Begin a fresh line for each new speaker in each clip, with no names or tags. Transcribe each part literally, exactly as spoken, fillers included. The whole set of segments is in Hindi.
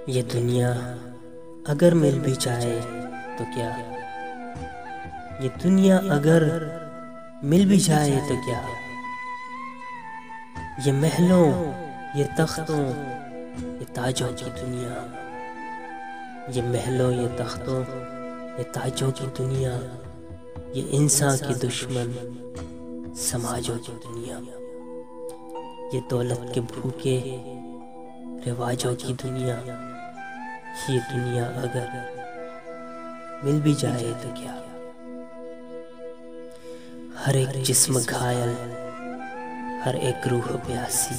ये दुनिया अगर मिल भी जाए तो क्या, ये दुनिया अगर मिल भी जाए तो क्या, ये महलों ये तख्तों ये ताजों की दुनिया, ये महलों ये तख्तों ये ताजों की दुनिया, ये इंसान के दुश्मन समाजों की दुनिया, ये दौलत के भूखे रिवाजों की दुनिया, ये दुनिया अगर मिल भी जाए तो क्या। हर एक जिस्म घायल, हर एक रूह प्यासी,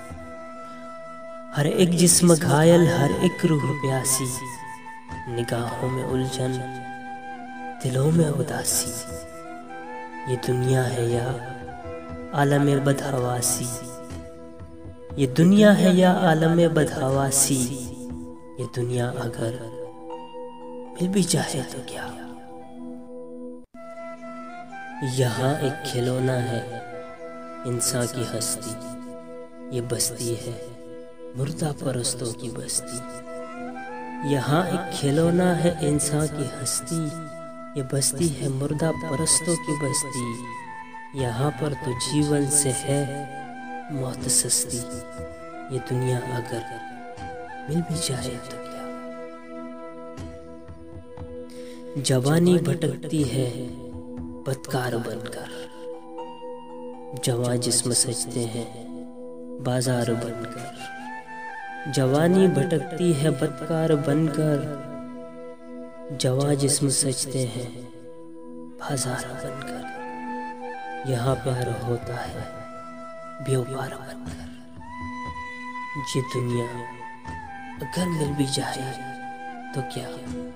हर एक जिस्म घायल, हर एक रूह प्यासी, निगाहों में उलझन दिलों में उदासी, ये दुनिया है या आलम बदहवासी, ये दुनिया है या आलम बदहवासी, ये दुनिया अगर मिल भी जाए तो क्या। यहाँ एक खिलौना है इंसान की हस्ती, ये बस्ती है मुर्दा परस्तों की बस्ती। यहाँ एक खिलौना है इंसान की हस्ती, ये बस्ती है मुर्दा परस्तों की बस्ती। यहाँ पर तो जीवन से है मौत सस्ती, ये दुनिया अगर मिल भी जाए तो क्या। जवानी भटकती है बदकार बनकर, जवां जिस्म सजते हैं बाजार बनकर। जवानी भटकती है बदकार बनकर, जवां जिस्म सजते हैं बाजार बनकर। यहाँ प्यार होता है व्यापार बनकर, ये दुनिया अगर मिल भी जाए तो क्या।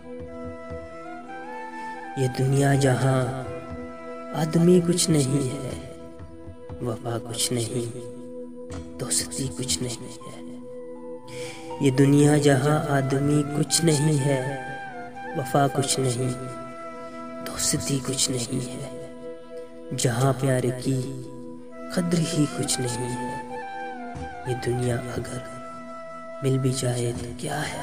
ये दुनिया जहाँ आदमी कुछ नहीं है, वफा कुछ नहीं, दोस्ती कुछ नहीं है। ये दुनिया जहाँ आदमी कुछ नहीं है, वफा कुछ नहीं, दोस्ती कुछ नहीं है, जहाँ प्यार की कद्र ही कुछ नहीं है। ये दुनिया अगर मिल भी जाए तो क्या है।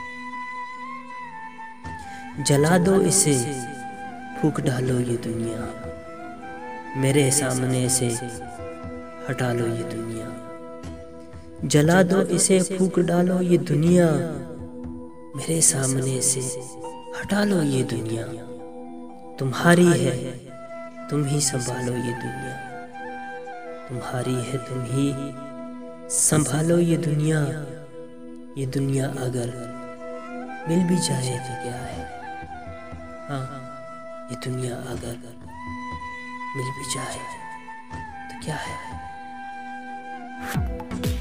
जला दो इसे फूंक डालो ये दुनिया, मेरे सामने से हटा लो ये दुनिया। जला दो इसे फूंक डालो ये दुनिया, मेरे सामने से हटा लो ये दुनिया। तुम्हारी है तुम ही संभालो ये दुनिया, तुम्हारी है तुम ही संभालो ये दुनिया। ये दुनिया अगर मिल भी जाए तो क्या है। हाँ, ये दुनिया अगर मिल भी जाए तो क्या है।